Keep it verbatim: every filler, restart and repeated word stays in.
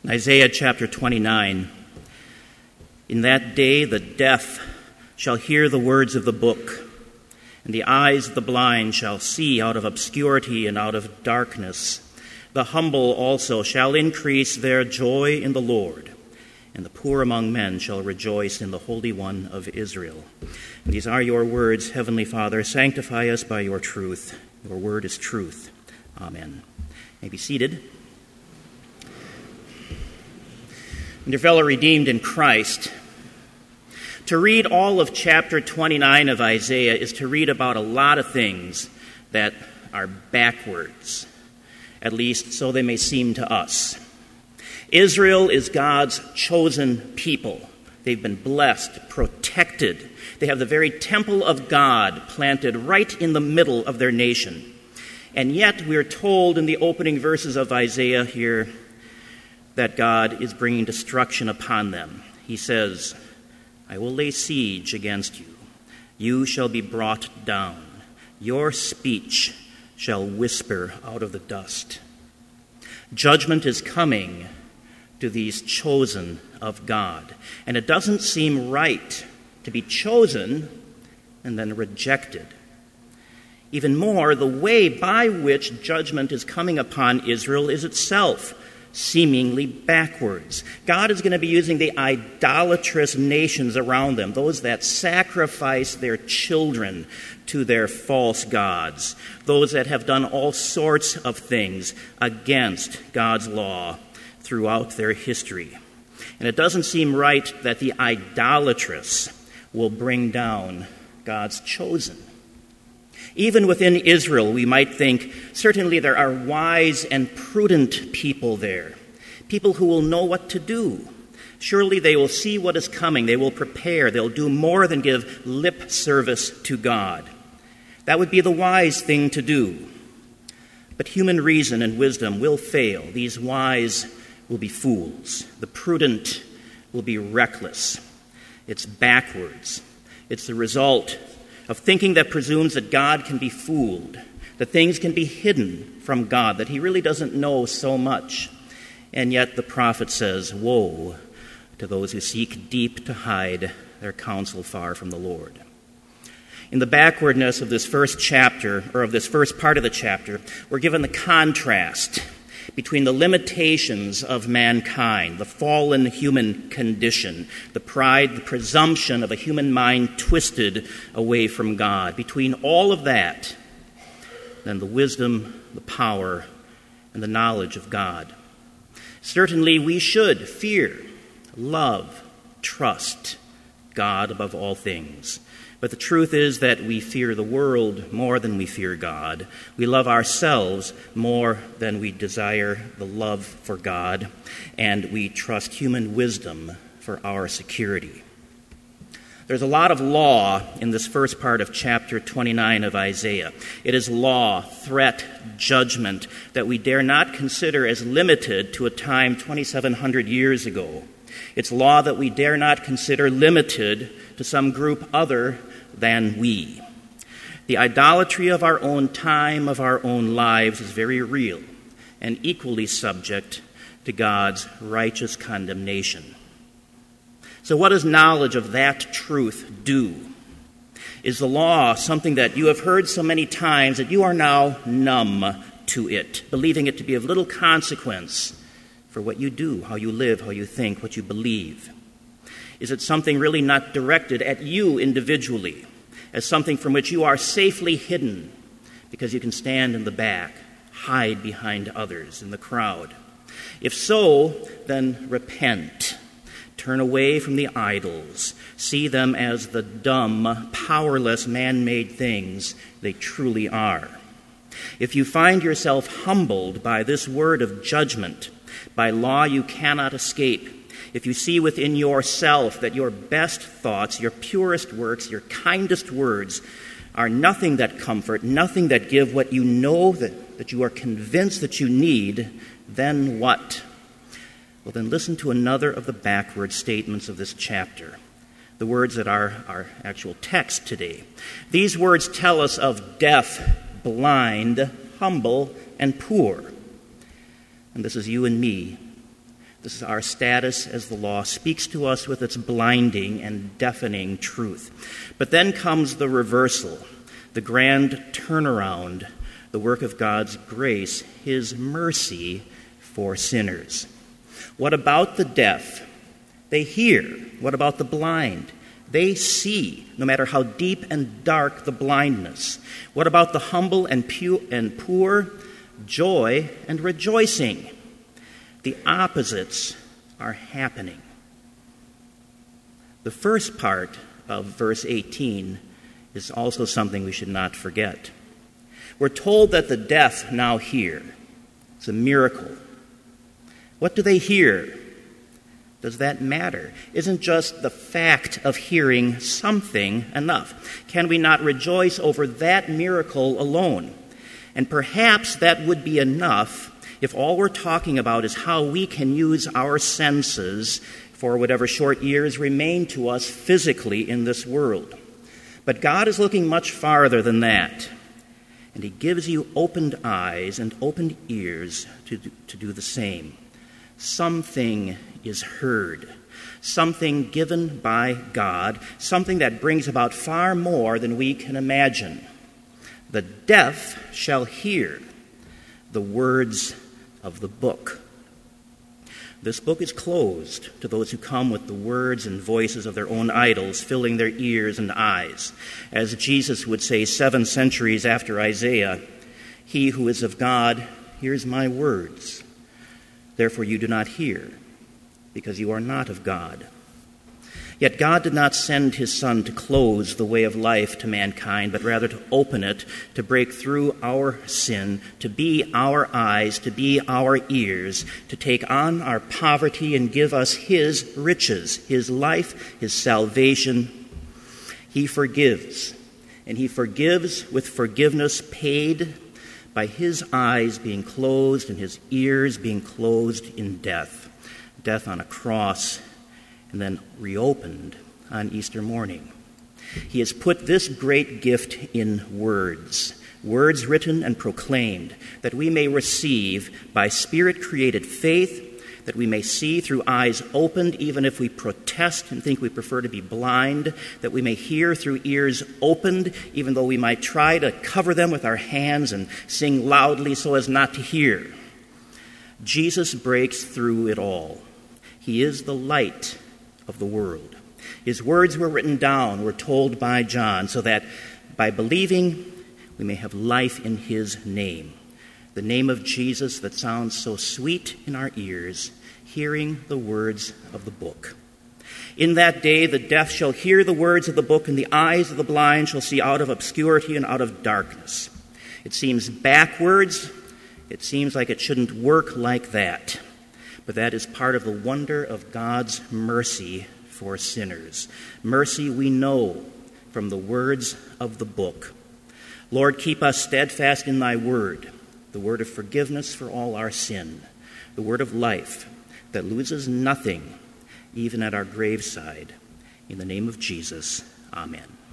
In Isaiah chapter twenty-nine, in that day the deaf shall hear the words of the book, and the eyes of the blind shall see out of obscurity and out of darkness. The humble also shall increase their joy in the Lord, and the poor among men shall rejoice in the Holy One of Israel. And these are your words, Heavenly Father. Sanctify us by your truth. Your word is truth. Amen. You may be seated. Dear fellow redeemed in Christ, to read all of chapter twenty-nine of Isaiah is to read about a lot of things that are backwards, at least so they may seem to us. Israel is God's chosen people. They've been blessed, protected. They have the very temple of God planted right in the middle of their nation. And yet we're told in the opening verses of Isaiah here that God is bringing destruction upon them. He says, I will lay siege against you. You shall be brought down. Your speech shall whisper out of the dust. Judgment is coming to these chosen of God. And it doesn't seem right to be chosen and then rejected. Even more, the way by which judgment is coming upon Israel is itself seemingly backwards. God is going to be using the idolatrous nations around them, those that sacrifice their children to their false gods, those that have done all sorts of things against God's law throughout their history. And it doesn't seem right that the idolatrous will bring down God's chosen. Even within Israel, we might think, certainly there are wise and prudent people there, people who will know what to do. Surely they will see what is coming. They will prepare. They'll do more than give lip service to God. That would be the wise thing to do. But human reason and wisdom will fail. These wise will be fools. The prudent will be reckless. It's backwards. It's the result of thinking that presumes that God can be fooled, that things can be hidden from God, that he really doesn't know so much. And yet the prophet says, woe to those who seek deep to hide their counsel far from the Lord. In the backwardness of this first chapter, or of this first part of the chapter, we're given the contrast between the limitations of mankind, the fallen human condition, the pride, the presumption of a human mind twisted away from God. Between all of that, then the wisdom, the power, and the knowledge of God. Certainly we should fear, love, trust God above all things. But the truth is that we fear the world more than we fear God. We love ourselves more than we desire the love for God. And we trust human wisdom for our security. There's a lot of law in this first part of chapter twenty-nine of Isaiah. It is law, threat, judgment that we dare not consider as limited to a time twenty-seven hundred years ago. It's law that we dare not consider limited to some group other than we. The idolatry of our own time, of our own lives, is very real and equally subject to God's righteous condemnation. So what does knowledge of that truth do? Is the law something that you have heard so many times that you are now numb to it, believing it to be of little consequence for what you do, how you live, how you think, what you believe? Is it something really not directed at you individually, as something from which you are safely hidden because you can stand in the back, hide behind others in the crowd? If so, then repent. Turn away from the idols. See them as the dumb, powerless, man-made things they truly are. If you find yourself humbled by this word of judgment, by law you cannot escape, if you see within yourself that your best thoughts, your purest works, your kindest words are nothing that comfort, nothing that give what you know that, that you are convinced that you need, then what? Well, then listen to another of the backward statements of this chapter, the words that are our actual text today. These words tell us of deaf, blind, humble, and poor. And this is you and me. This is our status as the law speaks to us with its blinding and deafening truth. But then comes the reversal, the grand turnaround, the work of God's grace, his mercy for sinners. What about the deaf? They hear. What about the blind? They see, no matter how deep and dark the blindness. What about the humble and pu- and poor? Joy and rejoicing. The opposites are happening. The first part of verse eighteen is also something we should not forget. We're told that the deaf now hear. It's a miracle. What do they hear? Does that matter? Isn't just the fact of hearing something enough? Can we not rejoice over that miracle alone? And perhaps that would be enough if all we're talking about is how we can use our senses for whatever short years remain to us physically in this world. But God is looking much farther than that. And he gives you opened eyes and opened ears to do, to do the same. Something is heard, something given by God, something that brings about far more than we can imagine. The deaf shall hear the words of the book. This book is closed to those who come with the words and voices of their own idols, filling their ears and eyes. As Jesus would say seven centuries after Isaiah, "He who is of God hears my words. Therefore you do not hear, because you are not of God." Yet God did not send his Son to close the way of life to mankind, but rather to open it, to break through our sin, to be our eyes, to be our ears, to take on our poverty and give us his riches, his life, his salvation. He forgives, and he forgives with forgiveness paid by his eyes being closed and his ears being closed in death, death on a cross, and then reopened on Easter morning. He has put this great gift in words, words written and proclaimed, that we may receive by Spirit-created faith, that we may see through eyes opened, even if we protest and think we prefer to be blind, that we may hear through ears opened, even though we might try to cover them with our hands and sing loudly so as not to hear. Jesus breaks through it all. He is the light of the world. His words were written down, were told by John, so that by believing we may have life in his name. The name of Jesus that sounds so sweet in our ears, hearing the words of the book. In that day the deaf shall hear the words of the book, and the eyes of the blind shall see out of obscurity and out of darkness. It seems backwards. It seems like it shouldn't work like that. But that is part of the wonder of God's mercy for sinners. Mercy we know from the words of the book. Lord, keep us steadfast in thy word, the word of forgiveness for all our sin, the word of life that loses nothing, even at our graveside. In the name of Jesus, amen.